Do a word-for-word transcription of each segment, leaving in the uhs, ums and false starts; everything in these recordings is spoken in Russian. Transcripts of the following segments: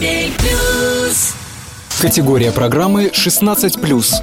Категория программы шестнадцать плюс.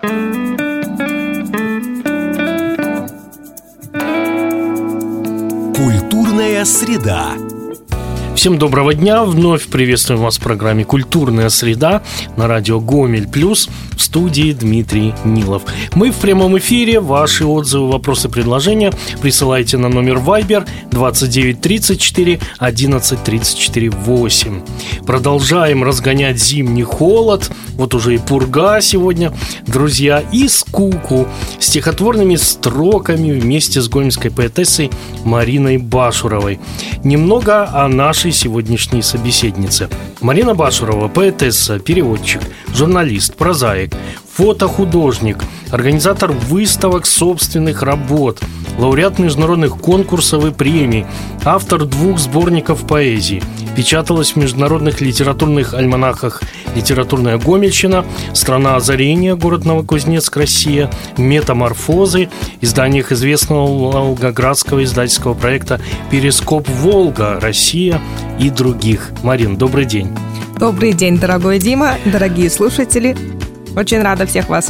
Культурная среда. Всем доброго дня, вновь приветствуем вас в программе «Культурная среда» на радио Гомель Плюс, в студии Дмитрий Нилов. Мы в прямом эфире, ваши отзывы, вопросы, предложения присылайте на номер Viber двадцать девять тридцать четыре одиннадцать тридцать четыре восемь. Продолжаем разгонять зимний холод, вот уже и пурга сегодня, друзья, и скуку стихотворными строками вместе с гомельской поэтессой Мариной Башуровой. Немного о нашей сегодняшней собеседнице. Марина Башурова – поэтесса, переводчик, журналист, прозаик, фотохудожник, организатор выставок собственных работ, лауреат международных конкурсов и премий, автор двух сборников поэзии. Печаталась в международных литературных альманахах «Литературная Гомельщина», «Страна озарения», город Новокузнецк, Россия, «Метаморфозы», изданиях известного волгоградского издательского проекта «Перископ Волга», Россия и других. Марин, добрый день. Добрый день, дорогой Дима, дорогие слушатели. Очень рада всех вас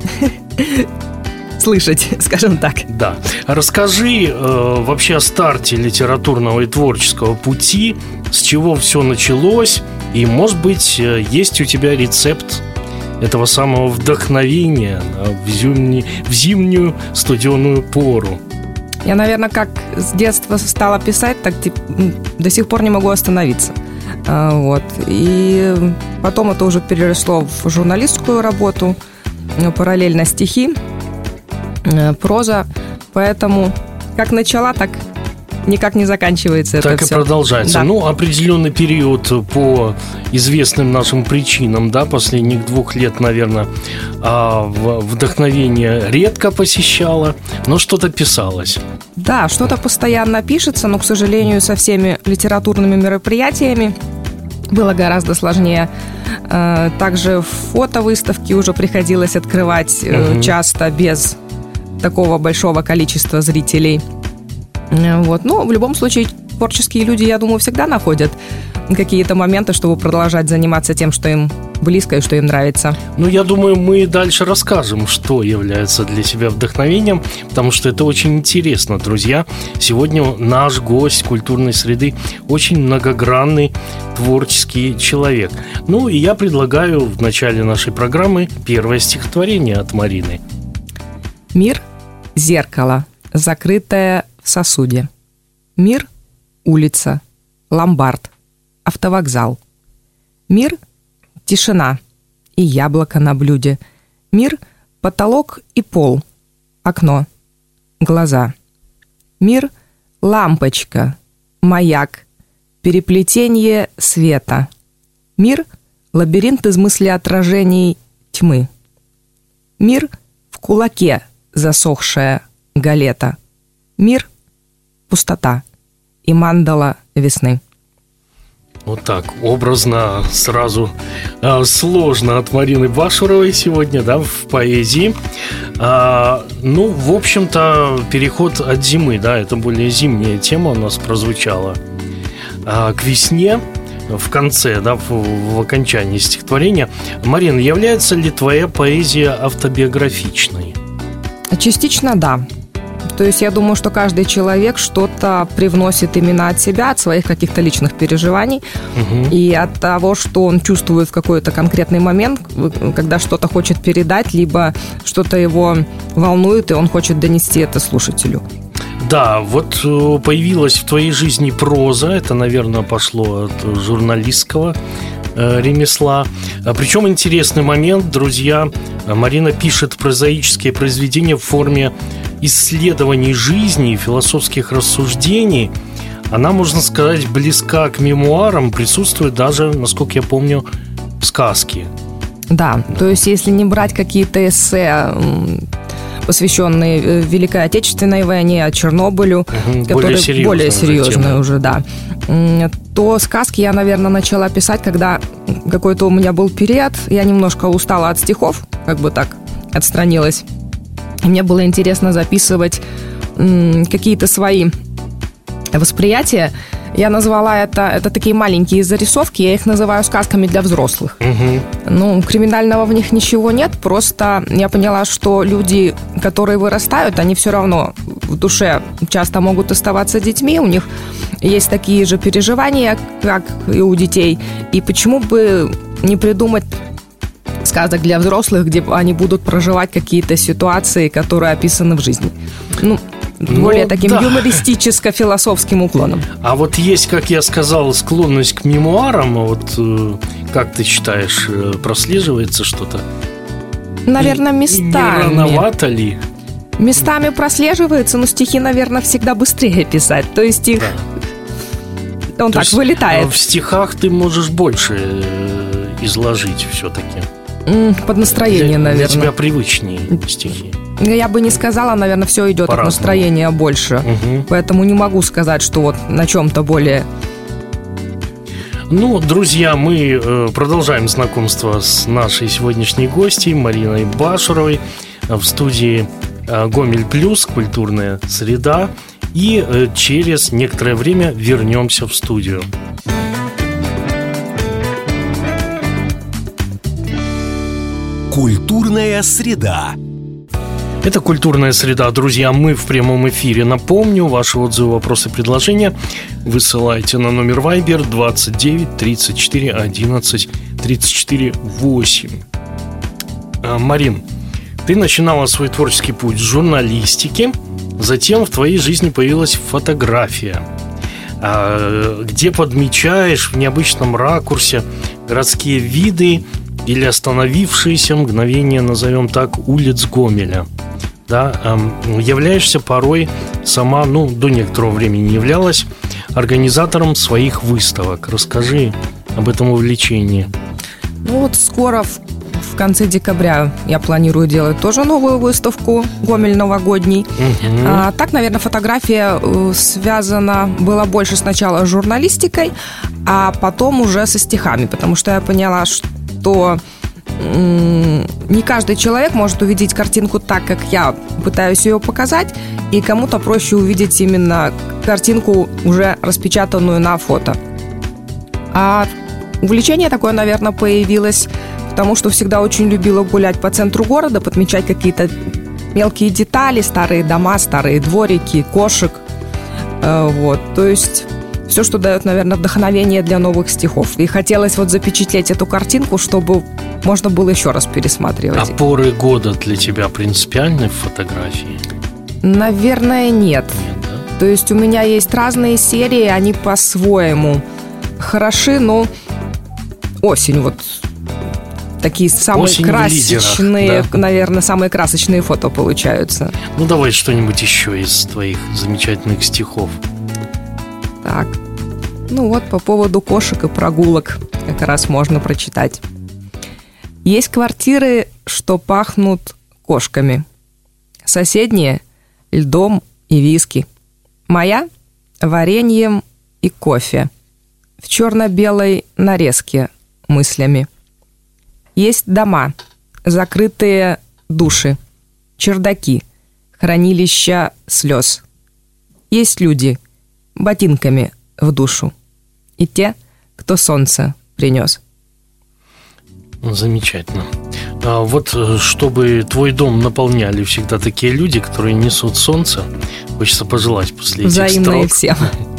слышать, скажем так. Да. Расскажи э, вообще о старте литературного и творческого пути, с чего все началось, и, может быть, есть у тебя рецепт этого самого вдохновения в, зимне, в зимнюю студеную пору. Я, наверное, как с детства стала писать, так типа, до сих пор не могу остановиться. Вот. И потом это уже переросло в журналистскую работу, параллельно стихи, проза. Поэтому как начала, так никак не заканчивается это так все. Так и продолжается. Да. Ну, определенный период по известным нашим причинам, да, последних двух лет, наверное, вдохновение редко посещало, но что-то писалось. Да, что-то постоянно пишется, но, к сожалению, со всеми литературными мероприятиями было гораздо сложнее. Также фотовыставки уже приходилось открывать угу. часто без такого большого количества зрителей. Вот. Но в любом случае творческие люди, я думаю, всегда находят какие-то моменты, чтобы продолжать заниматься тем, что им близко и что им нравится. Ну, я думаю, мы дальше расскажем, что является для себя вдохновением, потому что это очень интересно, друзья. Сегодня наш гость культурной среды очень многогранный творческий человек. Ну, и я предлагаю в начале нашей программы первое стихотворение от Марины. Мир – зеркало, закрытое в сосуде. Мир – улица, ломбард, автовокзал. Мир – тишина и яблоко на блюде. Мир – потолок и пол, окно, глаза. Мир – лампочка, маяк, переплетение света. Мир – лабиринт из мыслеотражений тьмы. Мир – в кулаке засохшая галета. Мир – пустота и мандала весны. Вот так, образно, сразу а, сложно от Марины Башуровой сегодня, да, в поэзии. А, ну, в общем-то, переход от зимы, да, это более зимняя тема у нас прозвучала, а, к весне в конце, да, в, в окончании стихотворения. Марина, является ли твоя поэзия автобиографичной? Частично да. То есть я думаю, что каждый человек что-то привносит именно от себя, от своих каких-то личных переживаний, угу. и от того, что он чувствует в какой-то конкретный момент, когда что-то хочет передать, либо что-то его волнует, и он хочет донести это слушателю. Да, вот появилась в твоей жизни проза, это, наверное, пошло от журналистского э, ремесла. Причем интересный момент, друзья, Марина пишет прозаические произведения в форме исследований жизни и философских рассуждений. Она, можно сказать, близка к мемуарам, присутствует даже, насколько я помню, в сказке. Да, то есть если не брать какие-то эссе, посвященные Великой Отечественной войне, Чернобылю, угу, которые более, более серьезные уже, да, то сказки я, наверное, начала писать, когда какой-то у меня был период, я немножко устала от стихов, как бы так отстранилась. И мне было интересно записывать м, какие-то свои восприятие. Я назвала это, это такие маленькие зарисовки, я их называю сказками для взрослых. Угу. Ну, криминального в них ничего нет, просто я поняла, что люди, которые вырастают, они все равно в душе часто могут оставаться детьми, у них есть такие же переживания, как и у детей, и почему бы не придумать сказок для взрослых, где они будут проживать какие-то ситуации, которые описаны в жизни. Ну, более ну, таким да. юмористическо-философским уклоном. А вот есть, как я сказал, склонность к мемуарам. Вот э, как ты считаешь, э, прослеживается что-то? Наверное, местами. Не рановато ли? Местами прослеживается, но стихи, наверное, всегда быстрее писать. То есть их... Да. Он То так вылетает. В стихах ты можешь больше э, изложить все-таки. Под настроение, для, наверное. Для тебя привычнее стихи. Я бы не сказала, наверное, все идет от настроения больше. Угу. Поэтому не могу сказать, что вот на чем-то более... Ну, друзья, мы продолжаем знакомство с нашей сегодняшней гостьей Мариной Башаровой в студии «Гомель Плюс. Культурная среда». И через некоторое время вернемся в студию. Культурная среда. Это «Культурная среда». Друзья, мы в прямом эфире. Напомню, ваши отзывы, вопросы, предложения высылайте на номер Viber двадцать девять тридцать четыре одиннадцать тридцать четыре восемь. Марин, ты начинала свой творческий путь с журналистики, затем в твоей жизни появилась фотография, где подмечаешь в необычном ракурсе городские виды или остановившиеся мгновения, назовем так, улиц Гомеля. Да, э, являешься порой сама, ну, до некоторого времени являлась организатором своих выставок. Расскажи об этом увлечении. Ну вот скоро, в, в конце декабря, я планирую делать тоже новую выставку «Гомель новогодний». Угу. А, так, наверное, фотография э, связана была больше сначала с журналистикой, а потом уже со стихами, потому что я поняла, что что не каждый человек может увидеть картинку так, как я пытаюсь ее показать, и кому-то проще увидеть именно картинку, уже распечатанную на фото. А увлечение такое, наверное, появилось, потому что всегда очень любила гулять по центру города, подмечать какие-то мелкие детали, старые дома, старые дворики, кошек. Вот, то есть... все, что дает, наверное, вдохновение для новых стихов. И хотелось вот запечатлеть эту картинку, чтобы можно было еще раз пересматривать. А поры года для тебя принципиальны в фотографии? Наверное, нет. Нет, да? То есть у меня есть разные серии, они по-своему хороши, но осень вот такие самые осень красочные, лидерах, да? Наверное, самые красочные фото получаются. Ну, давай что-нибудь еще из твоих замечательных стихов. Так, ну вот по поводу кошек и прогулок как раз можно прочитать. Есть квартиры, что пахнут кошками. Соседние – льдом и виски. Моя – вареньем и кофе. В черно-белой нарезке мыслями. Есть дома, закрытые души, чердаки, хранилища слез. Есть люди – ботинками в душу. И те, кто солнце принес. Замечательно. А вот чтобы твой дом наполняли всегда такие люди, которые несут солнце, хочется пожелать после этих строк. Взаимно всем.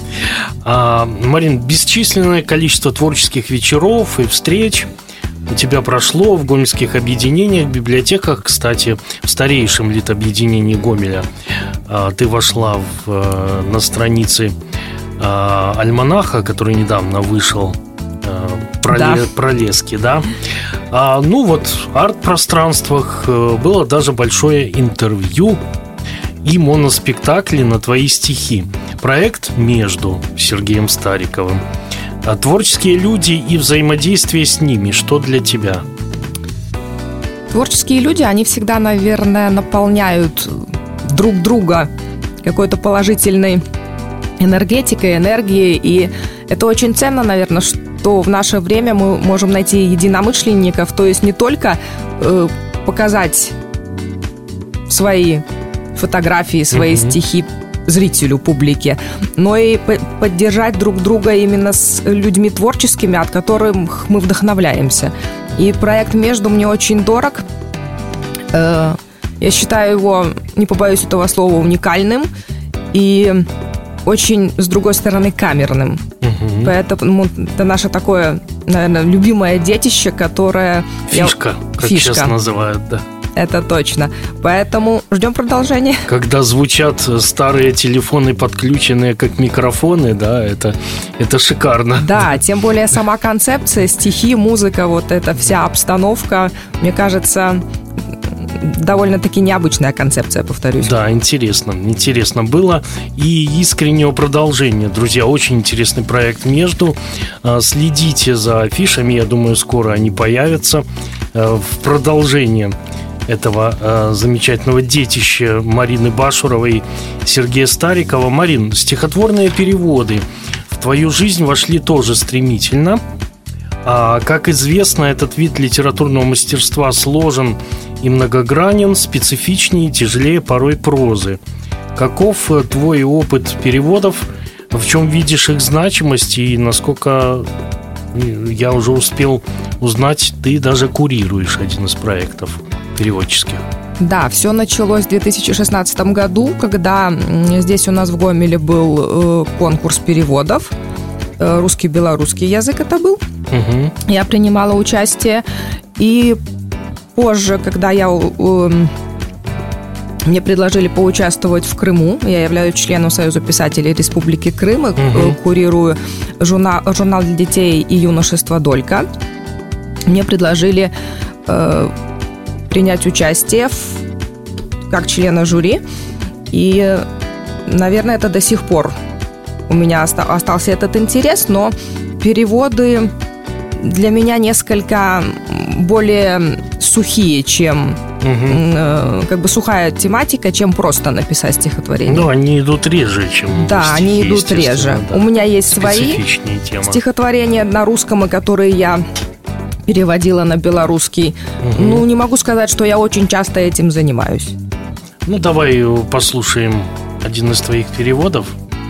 А, Марин, бесчисленное количество творческих вечеров и встреч у тебя прошло в гомельских объединениях, библиотеках. Кстати, в старейшем литобъединении Гомеля а, ты вошла в, на страницы а, альманаха, который недавно вышел, а, проле, да. «Пролески», да? А, ну вот, в арт-пространствах было даже большое интервью и моноспектакли на твои стихи. Проект «Между» с Сергеем Стариковым. А творческие люди и взаимодействие с ними, что для тебя? Творческие люди, они всегда, наверное, наполняют друг друга какой-то положительной энергетикой, энергией. И это очень ценно, наверное, что в наше время мы можем найти единомышленников. То есть не только э, показать свои фотографии, свои mm-hmm. стихи, зрителю, публике, но и поддержать друг друга именно с людьми творческими, от которых мы вдохновляемся. И проект «Между» мне очень дорог. Я считаю его, не побоюсь этого слова, уникальным и очень, с другой стороны, камерным. Угу. Поэтому это наше такое, наверное, любимое детище, которое... Фишка, я... как Фишка. сейчас называют, да. Это точно. Поэтому ждем продолжения. Когда звучат старые телефоны, подключенные как микрофоны, да, это, это шикарно. Да, тем более сама концепция, стихи, музыка, вот эта вся обстановка, мне кажется... довольно-таки необычная концепция, повторюсь. Да, интересно, интересно было. И искреннего продолжения. Друзья, очень интересный проект «Между». Следите за афишами, я думаю, скоро они появятся. В продолжение этого замечательного детища Марины Башуровой и Сергея Старикова. Марин, стихотворные переводы в твою жизнь вошли тоже стремительно. А, как известно, этот вид литературного мастерства сложен и многогранен, специфичнее и тяжелее порой прозы. Каков твой опыт переводов? В чем видишь их значимость? И насколько я уже успел узнать, ты даже курируешь один из проектов переводческих. Да, все началось в две тысячи шестнадцатом году, когда здесь у нас в Гомеле был конкурс переводов. Русский-белорусский язык это был. Угу. Я принимала участие. И позже, когда я, э, мне предложили поучаствовать в Крыму, я являюсь членом Союза писателей Республики Крым, угу. э, курирую журнал, журнал для детей и юношества «Долька». Мне предложили э, принять участие в, как члена жюри. И, наверное, это до сих пор у меня остался этот интерес, но переводы для меня несколько более сухие, чем угу. э, как бы сухая тематика, чем просто написать стихотворение. Ну, они идут реже, чем Да, стихи, они идут реже. Да. У меня есть свои темы. Стихотворения на русском, и которые я переводила на белорусский. Угу. Ну, не могу сказать, что я очень часто этим занимаюсь. Ну, давай послушаем один из твоих переводов.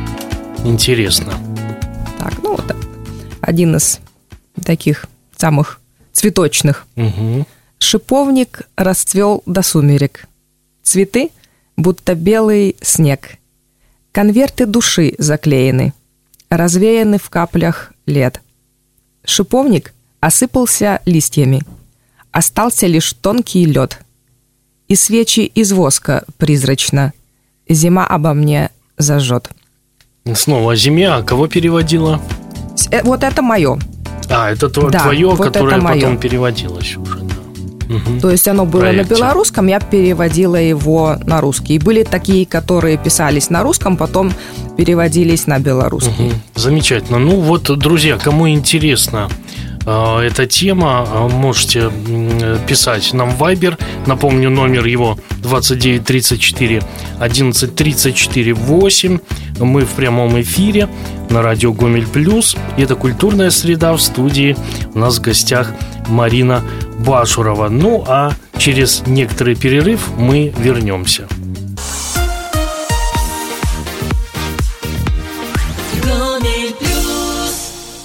Интересно. Так, ну вот один из таких самых цветочных. Угу. Шиповник расцвел до сумерек. Цветы, будто белый снег. Конверты души заклеены, развеяны в каплях лет. Шиповник осыпался листьями. Остался лишь тонкий лед. И свечи из воска призрачно зима обо мне зажжет. Снова о зиме, а кого переводила? Вот это мое. А, это твое, да, твое вот которое потом мое. Переводилось уже, да. Угу. То есть оно было Проекте. На белорусском, я переводила его на русский. И были такие, которые писались на русском, потом переводились на белорусский. Угу. Замечательно. Ну вот, друзья, кому интересно э, эта тема, можете э, писать нам в Viber. Напомню, номер его двадцать девять тридцать четыре одиннадцать тридцать четыре восемь. Мы в прямом эфире на радио Гомель Плюс. И это «Культурная среда». В студии у нас в гостях Марина Башурова. Ну, а через некоторый перерыв мы вернемся. Гомель Плюс.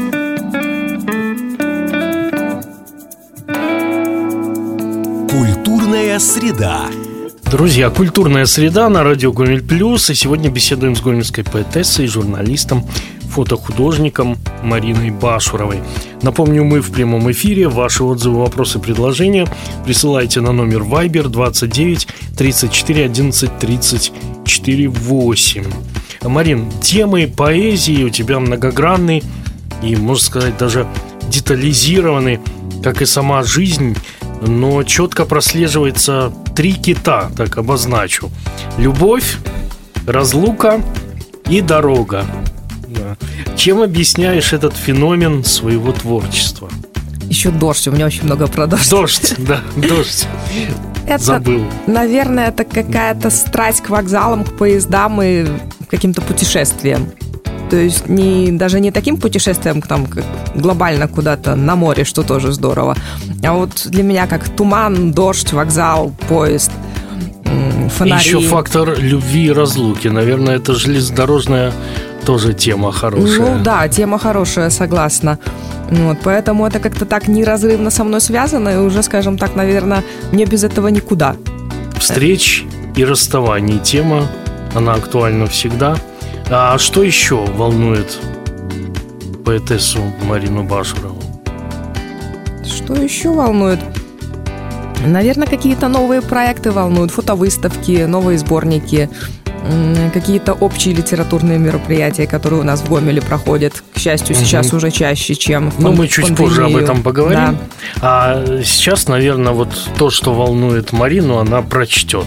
Культурная среда. Друзья, «Культурная среда» на радио Гомель Плюс. И сегодня беседуем с гомельской поэтессой, журналистом, фотохудожником Мариной Башуровой. Напомню, мы в прямом эфире. Ваши отзывы, вопросы, предложения присылайте на номер Viber двадцать девять тридцать четыре одиннадцать тридцать четыре восемь. Марин, темы поэзии у тебя многогранны и, можно сказать, даже детализированы, как и сама жизнь. Но четко прослеживается три кита, так обозначу: любовь, разлука и дорога. Да. Чем объясняешь этот феномен своего творчества? Еще дождь, у меня очень много про дождь. Дождь, да, дождь. Это, забыл. Наверное, это какая-то страсть к вокзалам, к поездам и каким-то путешествиям. То есть не, даже не таким путешествием, там, как глобально куда-то на море, что тоже здорово. А вот для меня как туман, дождь, вокзал, поезд. фонари. Еще фактор любви и разлуки. Наверное, это железнодорожная тоже тема хорошая. Ну да, тема хорошая, согласна. Вот, поэтому это как-то так неразрывно со мной связано, и уже, скажем так, наверное, мне без этого никуда. Встреч и расставаний. Тема, она актуальна всегда. А что еще волнует поэтессу Марину Башурову? Что еще волнует? Наверное, какие-то новые проекты волнуют, фотовыставки, новые сборники, какие-то общие литературные мероприятия, которые у нас в Гомеле проходят, к счастью, сейчас угу. уже чаще, чем в Ну, мы чуть пандемию. позже об этом поговорим. Да. А сейчас, наверное, вот то, что волнует Марину, она прочтет.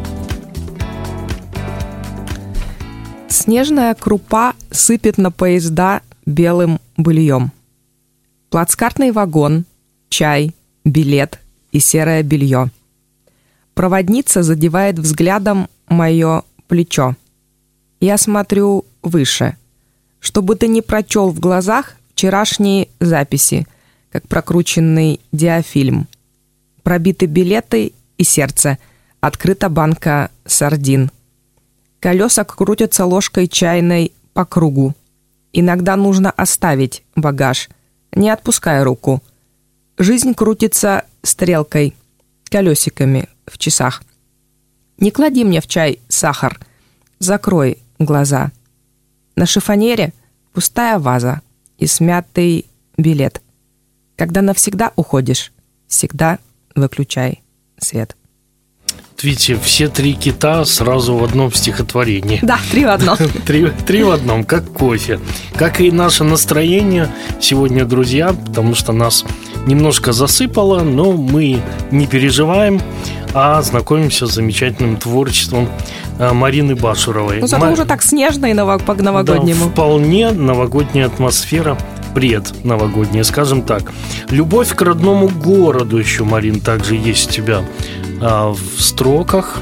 Снежная крупа сыпет на поезда белым быльем. Плацкартный вагон, чай, билет и серое белье. Проводница задевает взглядом мое плечо. Я смотрю выше, чтобы ты не прочел в глазах вчерашние записи, как прокрученный диафильм. Пробиты билеты и сердце, открыта банка сардин. Колеса крутятся ложкой чайной по кругу. Иногда нужно оставить багаж, не отпуская руку. Жизнь крутится стрелкой, колесиками в часах. Не клади мне в чай сахар, закрой глаза. На шифонере пустая ваза и смятый билет. Когда навсегда уходишь, всегда выключай свет. Видите, все три кита сразу в одном стихотворении. Да, три в одном. Три, три в одном, как кофе. Как и наше настроение сегодня, друзья, потому что нас немножко засыпало, но мы не переживаем, а знакомимся с замечательным творчеством Марины Башуровой. Ну, зато Ма... уже так снежно и ново... по-новогоднему. Да, вполне новогодняя атмосфера, предновогодняя, скажем так. Любовь к родному городу еще, Марин, также есть у тебя а, в строках.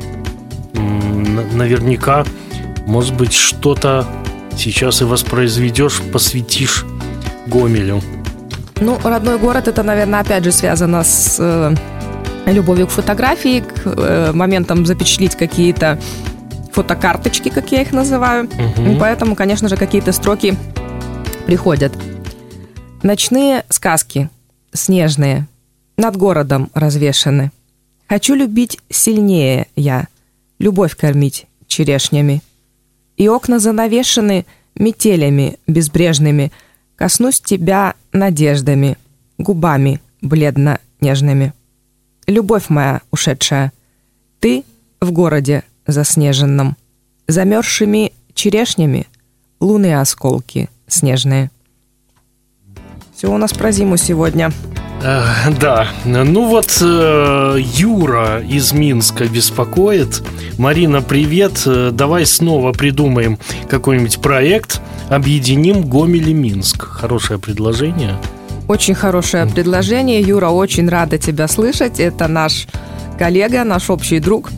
М- наверняка, может быть, что-то сейчас и воспроизведешь, посвятишь Гомелю. Ну, родной город, это, наверное, опять же связано с э, любовью к фотографии, к э, моментам запечатлеть какие-то фотокарточки, как я их называю. Угу. Поэтому, конечно же, какие-то строки приходят. Ночные сказки, снежные, над городом развешаны. Хочу любить сильнее я, любовь кормить черешнями. И окна занавешены метелями безбрежными. Коснусь тебя надеждами, губами бледно-нежными. Любовь моя ушедшая, ты в городе заснеженном, замерзшими черешнями луны осколки снежные. Все у нас про зиму сегодня. Э, да, ну вот э, Юра из Минска беспокоит. Марина, привет. Давай снова придумаем какой-нибудь проект. Объединим Гомель и Минск. Хорошее предложение. Очень хорошее предложение. Юра, очень рада тебя слышать. Это наш коллега, наш общий друг,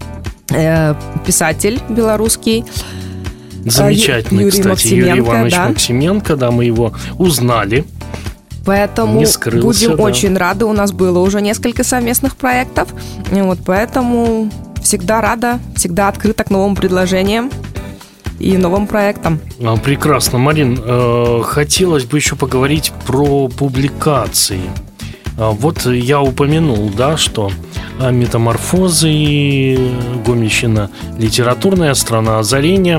э, писатель белорусский. Замечательный, Юрий кстати, Максименко, Юрий Иванович да. Максименко. Да, мы его узнали. Поэтому Не скрылся, будем да. очень рады. У нас было уже несколько совместных проектов. Вот, поэтому всегда рада, всегда открыта к новым предложениям и новым проектам. А, прекрасно. Марин, э, хотелось бы еще поговорить про публикации. А, вот я упомянул, да, что «Метаморфозы», «Гомельщина», «Литературная страна», «Озарение»,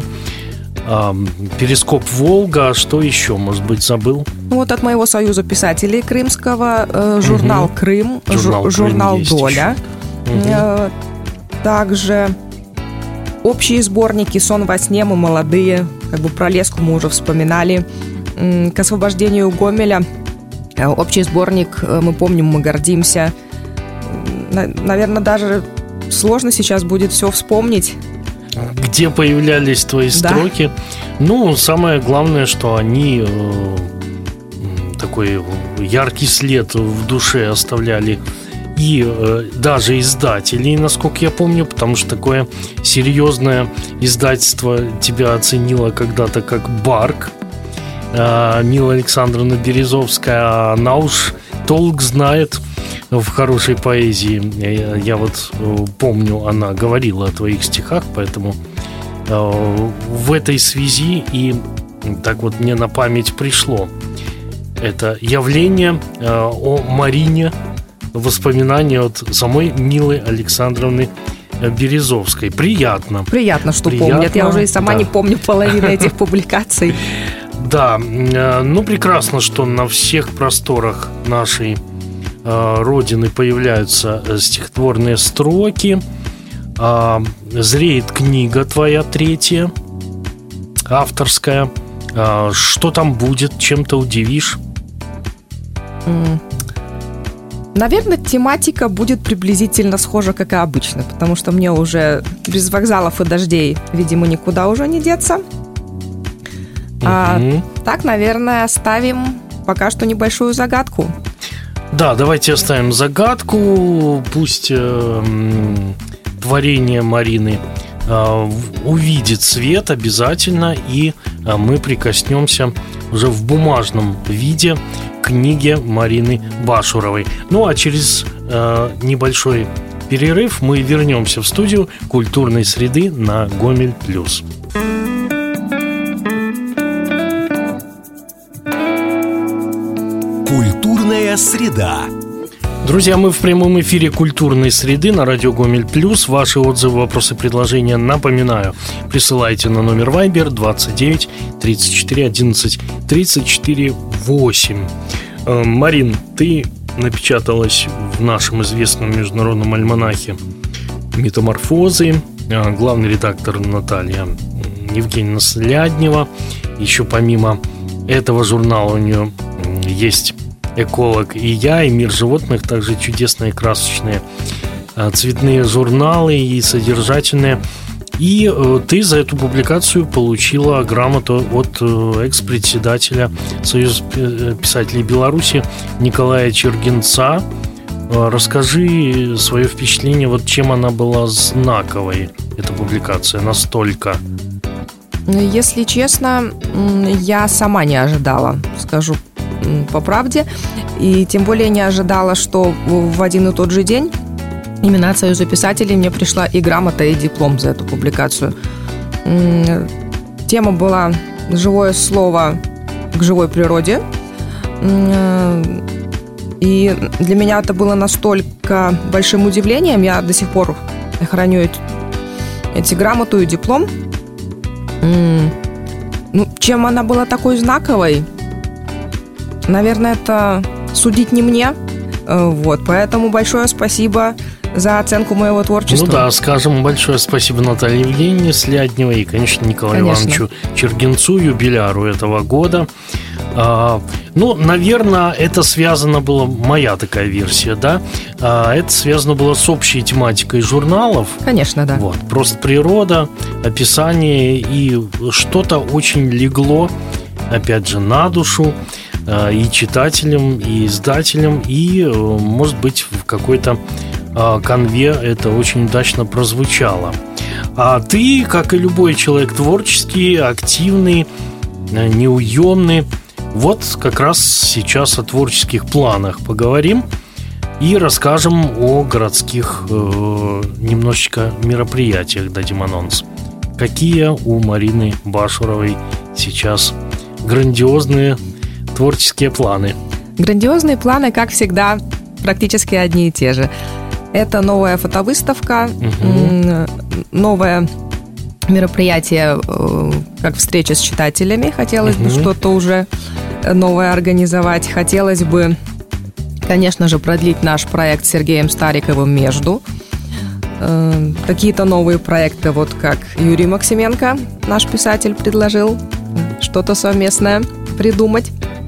а, «Перископ Волга». Что еще, может быть, забыл? Вот от моего союза писателей крымского э, журнал угу. «Крым», журнал, жу- журнал Крым «Доля». Угу. Э, также общие сборники «Сон во сне», «Мы молодые», как бы про Леску мы уже вспоминали. М- к освобождению Гомеля э, общий сборник «Мы помним, мы гордимся». На- наверное, даже сложно сейчас будет все вспомнить. Где появлялись твои строки? Да. Ну, самое главное, что они э, такой яркий след в душе оставляли и э, даже издателей, насколько я помню, потому что такое серьезное издательство тебя оценило когда-то как Барк. Э, Мила Александровна Березовская, она уж толк знает в хорошей поэзии. Я, я вот помню, она говорила о твоих стихах, поэтому э, в этой связи и так вот мне на память пришло это явление э, о Марине, воспоминания от самой Милы Александровны Березовской. Приятно. Приятно, что Приятно, помнят. Я уже и сама да. не помню половины этих публикаций. Да, ну прекрасно, что на всех просторах нашей э, Родины появляются стихотворные строки. Э, зреет книга твоя третья, авторская. Э, что там будет? Чем-то удивишь? Наверное, тематика будет приблизительно схожа, как и обычно, потому что мне уже без вокзалов и дождей, видимо, никуда уже не деться. А угу. так, наверное, оставим пока что небольшую загадку. Да, давайте оставим загадку. Пусть э, творение Марины э, увидит свет обязательно, и э, мы прикоснемся уже в бумажном виде к книге Марины Башуровой. Ну, а через э, небольшой перерыв мы вернемся в студию культурной среды на Гомель Плюс. Культурная среда. Друзья, мы в прямом эфире культурной среды на радио Гомель Плюс. Ваши отзывы, вопросы, предложения, напоминаю, присылайте на номер Viber двадцать девять тридцать четыре одиннадцать тридцать четыре восемь. Марин, ты напечаталась в нашем известном международном альманахе «Метаморфозы». Главный редактор Наталья Евгеньевна Сляднева. Еще помимо этого журнала у нее есть «Эколог и я», и «Мир животных», также чудесные красочные цветные журналы и содержательные. И ты за эту публикацию получила грамоту от экс-председателя Союза писателей Беларуси Николая Чергенца. Расскажи свое впечатление, вот чем она была знаковой, эта публикация, настолько. Если честно, я сама не ожидала, скажу по правде, и тем более не ожидала, что в один и тот же день именно от Союза писателей мне пришла и грамота, и диплом за эту публикацию. Тема была «Живое слово к живой природе». И для меня это было настолько большим удивлением. Я до сих пор храню эти, эти грамоту и диплом. Ну, чем она была такой знаковой? Наверное, это судить не мне. Вот, поэтому большое спасибо за оценку моего творчества. Ну да, скажем большое спасибо Наталье Евгеньевне Слядневой и, конечно, Николаю конечно. Ивановичу Чергенцу, юбиляру этого года. А, ну, наверное, это связано было, моя такая версия, да, а, это связано было с общей тематикой журналов. Конечно, да. Вот, просто природа, описание, и что-то очень легло, опять же, на душу и читателям, и издателям, и, может быть, в какой-то конве это очень удачно прозвучало. А ты, как и любой человек творческий, активный, неуемный, вот как раз сейчас о творческих планах поговорим и расскажем о городских э, немножечко мероприятиях, дадим анонс. Какие у Марины Башуровой сейчас грандиозные творческие планы? Грандиозные планы, как всегда, практически одни и те же. Это новая фотовыставка, угу. новое мероприятие, как встреча с читателями. Хотелось угу. бы что-то уже новое организовать. Хотелось бы, конечно же, продлить наш проект с Сергеем Стариковым «Между». Какие-то новые проекты, вот как Юрий Максименко, наш писатель, предложил что-то совместное придумать.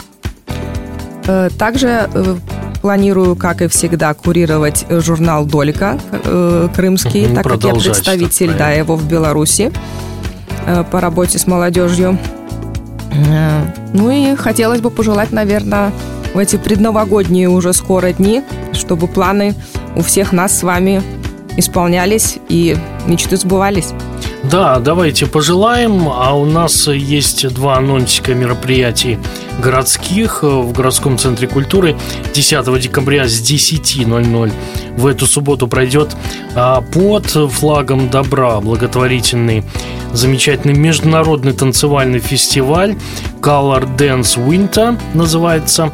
Также планирую, как и всегда, курировать журнал «Долька» крымский, угу, так как я представитель да, его в Беларуси по работе с молодежью. Ну и хотелось бы пожелать, наверное, в эти предновогодние уже скоро дни, чтобы планы у всех нас с вами исполнялись и мечты сбывались. Да, давайте пожелаем. А у нас есть два анонсика мероприятий городских в городском центре культуры. десятого декабря с десяти ноль-ноль в эту субботу пройдет под флагом добра благотворительный замечательный международный танцевальный фестиваль Color Dance Winter называется.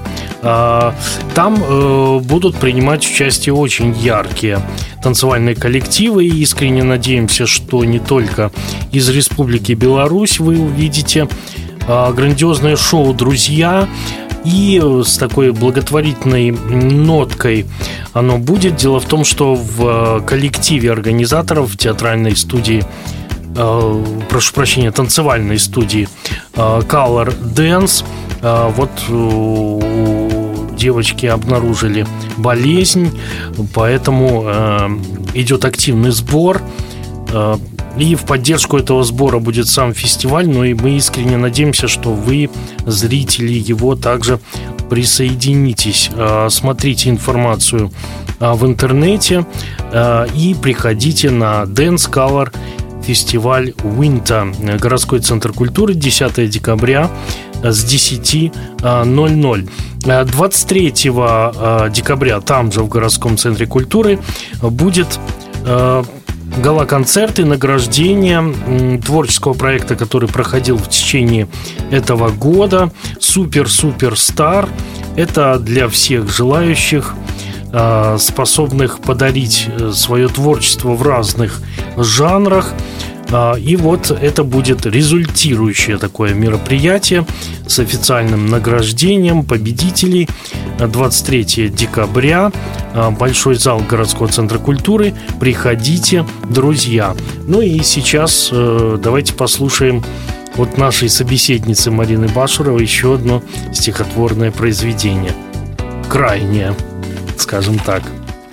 Там будут принимать участие очень яркие танцевальные коллективы, и искренне надеемся, что не только из Республики Беларусь вы увидите грандиозное шоу «Друзья», и с такой благотворительной ноткой оно будет. Дело в том, что в коллективе организаторов театральной студии, э, прошу прощения, танцевальной студии э, Color Dance, э, вот э, девочки обнаружили болезнь, поэтому э, идет активный сбор. Э, И в поддержку этого сбора будет сам фестиваль. Но и мы искренне надеемся, что вы, зрители его, также присоединитесь. Смотрите информацию в интернете и приходите на Dance Color фестиваль Winter. Городской центр культуры, десятого декабря с десяти ноль-ноль. двадцать третьего декабря там же в городском центре культуры будет гала-концерты, награждение творческого проекта, который проходил в течение этого года. Супер-супер-стар. Это для всех желающих, способных подарить свое творчество в разных жанрах. И вот это будет результирующее такое мероприятие с официальным награждением победителей. двадцать третьего декабря, Большой зал городского центра культуры. Приходите, друзья. Ну и сейчас давайте послушаем от нашей собеседницы Марины Башуровой еще одно стихотворное произведение. Крайнее, скажем так.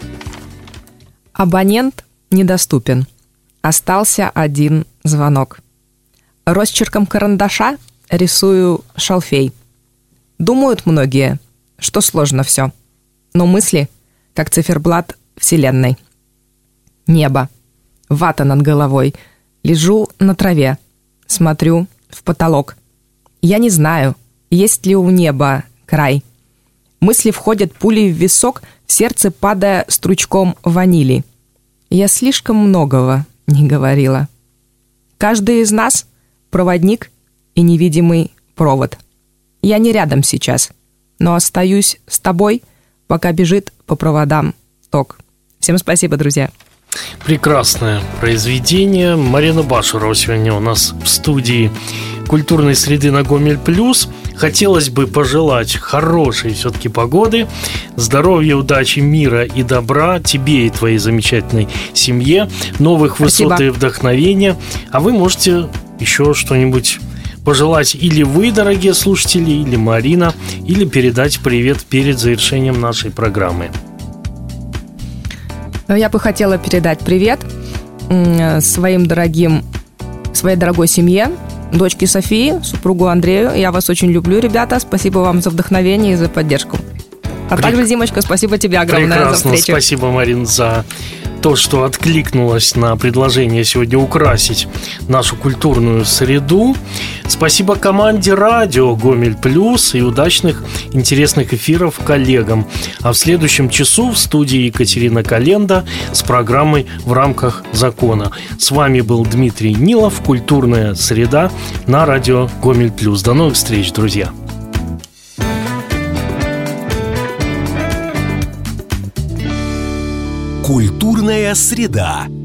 Абонент недоступен. Остался один звонок. Росчерком карандаша рисую шалфей. Думают многие, что сложно все, но мысли, как циферблат вселенной. Небо, вата над головой. Лежу на траве, смотрю в потолок. Я не знаю, есть ли у неба край. Мысли входят пулей в висок, в сердце падая стручком ванили. Я слишком многого не говорила. Каждый из нас — проводник и невидимый провод. Я не рядом сейчас, но остаюсь с тобой, пока бежит по проводам ток. Всем спасибо, друзья. Прекрасное произведение. Марина Башурова сегодня у нас в студии культурной среды на Гомель Плюс. Хотелось бы пожелать хорошей все-таки погоды, здоровья, удачи, мира и добра тебе и твоей замечательной семье, новых Спасибо. высот и вдохновения. А вы можете еще что-нибудь пожелать или вы, дорогие слушатели, или Марина, или передать привет перед завершением нашей программы. Я бы хотела передать привет своим дорогим, своей дорогой семье, дочке Софии, супругу Андрею. Я вас очень люблю, ребята. Спасибо вам за вдохновение и за поддержку. А Прек... также, Димочка, спасибо тебе огромное Прекрасно. за встречу. Спасибо, Марин, за то, что откликнулась на предложение сегодня украсить нашу культурную среду. Спасибо команде радио Гомель Плюс и удачных, интересных эфиров коллегам. А в следующем часу в студии Екатерина Календа с программой «В рамках закона». С вами был Дмитрий Нилов, «Культурная среда» на радио Гомель Плюс. До новых встреч, друзья! Культурная среда.